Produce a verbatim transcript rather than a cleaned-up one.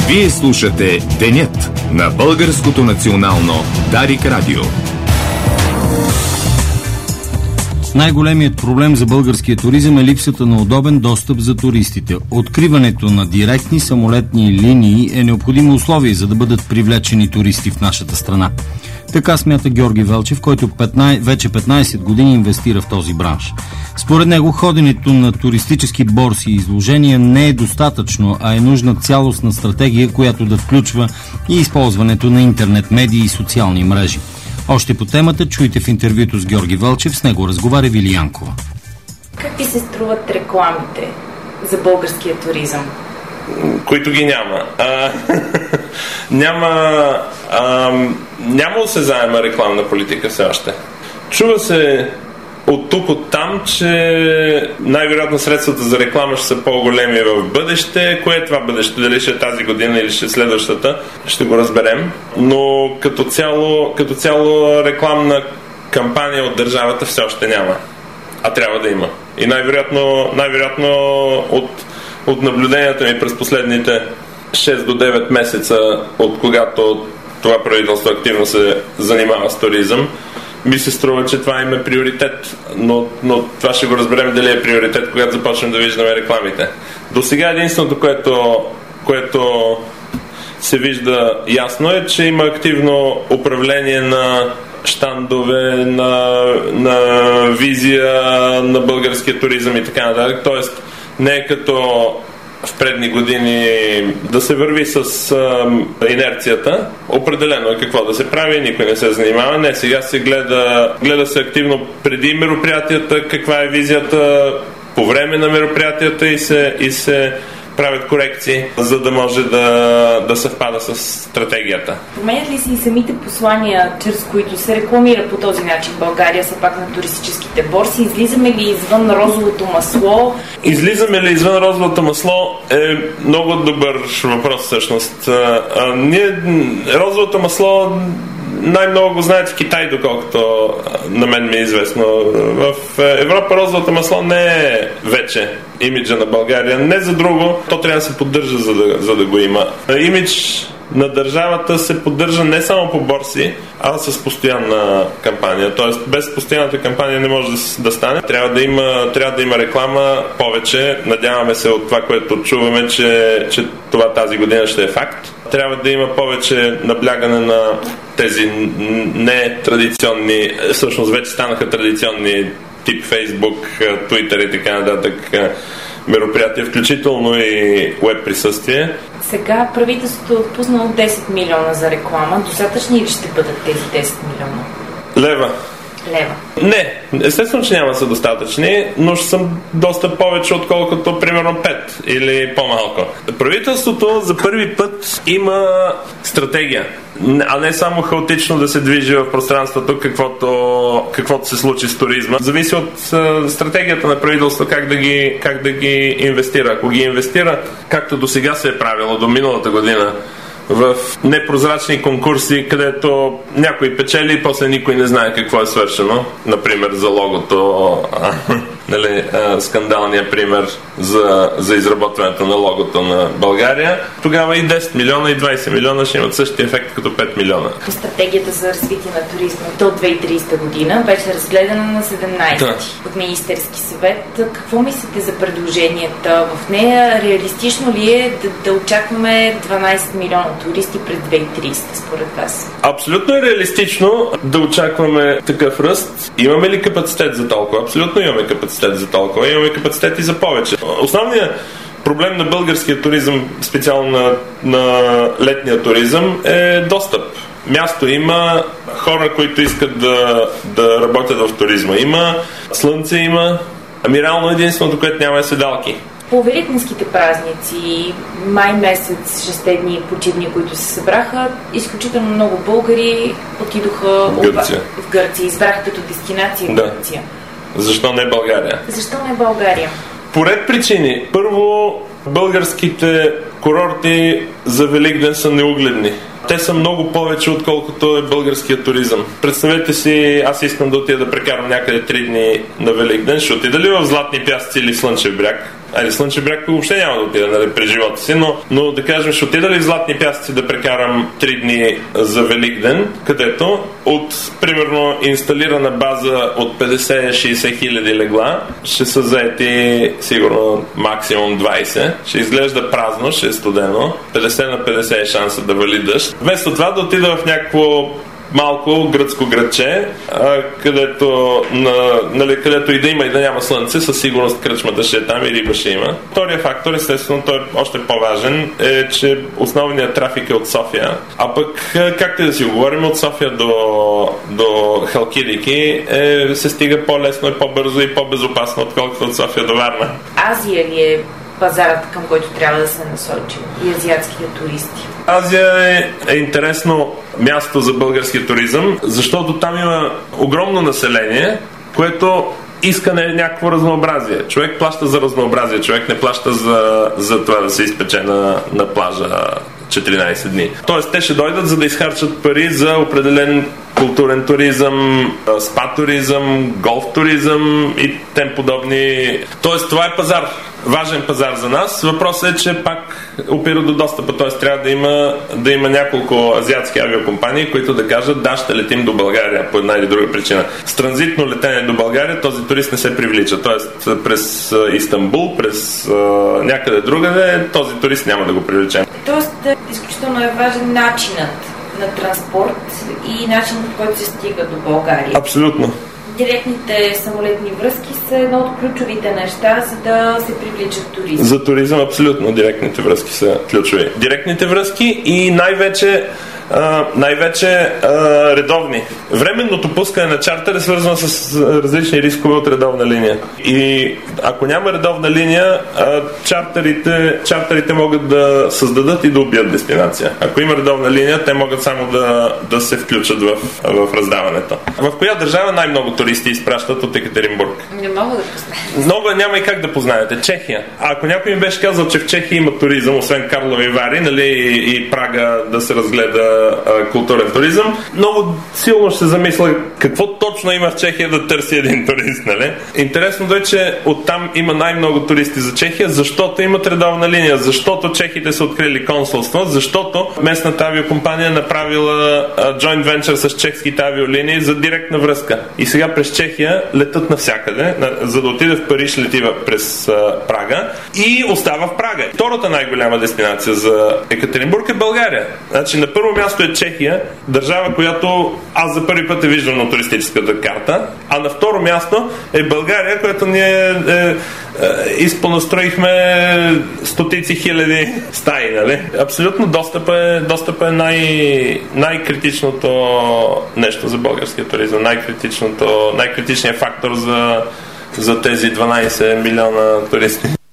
Вие слушате Денят на Българското национално Дарик Радио. Най-големият проблем за българския туризъм е липсата на удобен достъп за туристите. Откриването на директни самолетни линии е необходимо условие, за да бъдат привлечени туристи в нашата страна. Така смята Георги Велчев, който петнайсет, вече петнайсет години инвестира в този бранш. Според него ходенето на туристически борси и изложения не е достатъчно, а е нужна цялостна стратегия, която да включва и използването на интернет медии и социални мрежи. Още по темата чуйте в интервюто с Георги Велчев, с него разговаря Вили Янкова. Как ти се струват рекламите за българския туризъм? Които ги няма. А, няма а, няма осезаема рекламна политика все още. Чува се от тук, от там, че най-вероятно средствата за реклама ще са по-големи в бъдеще. Кое е това бъдеще? Дали ще е тази година или ще е следващата? Ще го разберем. Но като цяло, като цяло рекламна кампания от държавата все още няма. А трябва да има. И най-вероятно, най-вероятно от, от наблюденията ми през последните шест до девет месеца, от когато това правителство активно се занимава с туризъм, ми се струва, че това има приоритет, но, но това ще го разберем дали е приоритет, когато започнем да виждаме рекламите. До сега единственото, което, което се вижда ясно е, че има активно управление на щандове, на, на визия на българския туризъм и така нататък. Тоест не е като в предни години да се върви с а, инерцията. Определено е какво да се прави, никой не се занимава. Не, сега се гледа, гледа се активно преди мероприятията, каква е визията по време на мероприятията и се, и се правят корекции, за да може да, да съвпада с стратегията. Променят ли се и самите послания, чрез които се рекламира по този начин България, са пак на туристическите борси? Излизаме ли извън розовото масло? Излизаме ли извън розовото масло е много добър въпрос всъщност. А, а, ние, розовото масло най-много го знаят в Китай, доколкото на мен ми е известно. В Европа розовото масло не е вече имиджа на България. Не за друго, то трябва да се поддържа, за да, за да го има. Имидж на държавата се поддържа не само по борси, а с постоянна кампания. Тоест без постоянната кампания не може да, да стане. Трябва да има, трябва да има реклама повече. Надяваме се от това, което чуваме, че, че това тази година ще е факт. Трябва да има повече наблягане на тези не традиционни, всъщност вече станаха традиционни тип Фейсбук, Твитър и така нататък мероприятия, включително и уеб присъствие. Сега правителството е отпуснало десет милиона за реклама. Достатъчни ли ще бъдат тези десет милиона? Лева. Лева. Не, естествено, че няма да са достатъчни, но ще съм доста повече, отколкото примерно пет или по-малко. Правителството за първи път има стратегия, а не само хаотично да се движи в пространството, каквото, каквото се случи с туризма. Зависи от uh, стратегията на правителството как да, ги, как да ги инвестира. Ако ги инвестира, както до сега се е правило, до миналата година, в непрозрачни конкурси, където някой печели и после никой не знае какво е свършено. Например, за логото, нали, скандалния пример за, за изработването на логото на България. Тогава и десет милиона и двайсет милиона ще имат същия ефект като пет милиона. Стратегията за развитие на туризма до две хиляди и тридесета година беше разгледана на седемнайсети да. От Министерски съвет. Какво мислите за предложенията в нея? Реалистично ли е да, да очакваме дванайсет милиона туристи през две хиляди и тридесета според вас? Абсолютно е реалистично да очакваме такъв ръст. Имаме ли капацитет за толкова? Абсолютно имаме капацитет за толкова. Имаме капацитет и за повече. Основният проблем на българския туризъм, специално на, на летния туризъм, е достъп. Място има, хора, които искат да, да работят в туризма има, слънце има, ами реално единственото, което няма е седалки. По великденските празници, май месец, шестте дни почивни, които се събраха, изключително много българи отидоха в Гърция. В Гърция. Избраха като дестинация да. Гърция. Защо не България? Защо не България? По ред причини. Първо, българските курорти за Великден са неугледни. Те са много повече, отколкото е българския туризъм. Представете си, аз искам да отида да прекарам някъде три дни на Великден. Ще отида ли в Златни пясъци или Слънчев бряг? Айде, Слънчев бряг въобще няма да отида, нали, през живота си, но, но да кажем, ще отида ли в Златни пясъци да прекарам три дни за Великден, където от, примерно, инсталирана база от петдесет до шейсет хиляди легла, ще са заети сигурно максимум двайсет. Ще изглежда празно, ще е студено. петдесет на петдесет е шанса да вали дъжд. Вместо това да отида в някакво малко гръцко градче, където, на, нали, където и да има и да няма слънце, със сигурност кръчмата ще е там и риба ще има. Втория фактор, естествено, той е още по-важен, е, че основният трафик е от София. А пък, както и да си говорим, от София до, до Халкидики е, се стига по-лесно и по-бързо и по-безопасно, отколкото от София до Варна. Азия ли е пазарът, към който трябва да се насочи и азиатските туристи? Азия е, е интересно място за българския туризъм, защото там има огромно население, което иска не някакво разнообразие. Човек плаща за разнообразие, човек не плаща за, за това да се изпече на, на плажа четиринайсет дни. Тоест, те ще дойдат, за да изхарчат пари за определен културен туризъм, спа туризъм, голф туризъм и тем подобни. Тоест, това е пазар. Важен пазар за нас. Въпросът е, че пак опира до достъпа. Т.е. трябва да има, да има няколко азиатски авиокомпании, които да кажат: да, ще летим до България по една или друга причина. С транзитно летене до България този турист не се привлича. Т.е. през Истанбул, през някъде другаде, този турист няма да го привлечем. Тоест, изключително е важен начинът на транспорт и начинът, по който се стига до България. Абсолютно. Директните самолетни връзки са едно от ключовите неща, за да се привличат туристи. За туризъм абсолютно директните връзки са ключови. Директните връзки и най-вече Uh, най-вече uh, редовни. Временното пускане на чартер е свързано с различни рискове от редовна линия. И ако няма редовна линия, uh, чартерите, чартерите могат да създадат и да убият дестинация. Ако има редовна линия, те могат само да, да се включат в, в раздаването. В коя държава най-много туристи изпращат от Екатеринбург? Не мога да познаете. Много няма и как да познаете. Чехия. А ако някой ми беше казал, че в Чехия има туризъм, освен Карлови Вари, нали, и, и Прага да се разгледа културен туризъм, много силно ще се замисля какво точно има в Чехия да търси един турист, нали? Интересното е, че оттам има най-много туристи за Чехия, защото имат редовна линия, защото чехите са открили консулство, защото местната авиокомпания е направила joint venture с чехските авиолинии за директна връзка. И сега през Чехия летат навсякъде, за да отиде в Париж летива през Прага и остава в Прага. Втората най-голяма дестинация за Екатеринбург е България. Значи на първо място е Чехия, държава, която аз за първи път е виждам на туристическата карта, а на второ място е България, която ние е, е, изпонастроихме стотици хиляди стаи, нали? Абсолютно достъп е, достъп е най, най-критичното нещо за българския туризъм, най-критичното, най-критичният фактор за, за тези дванайсет милиона туристи.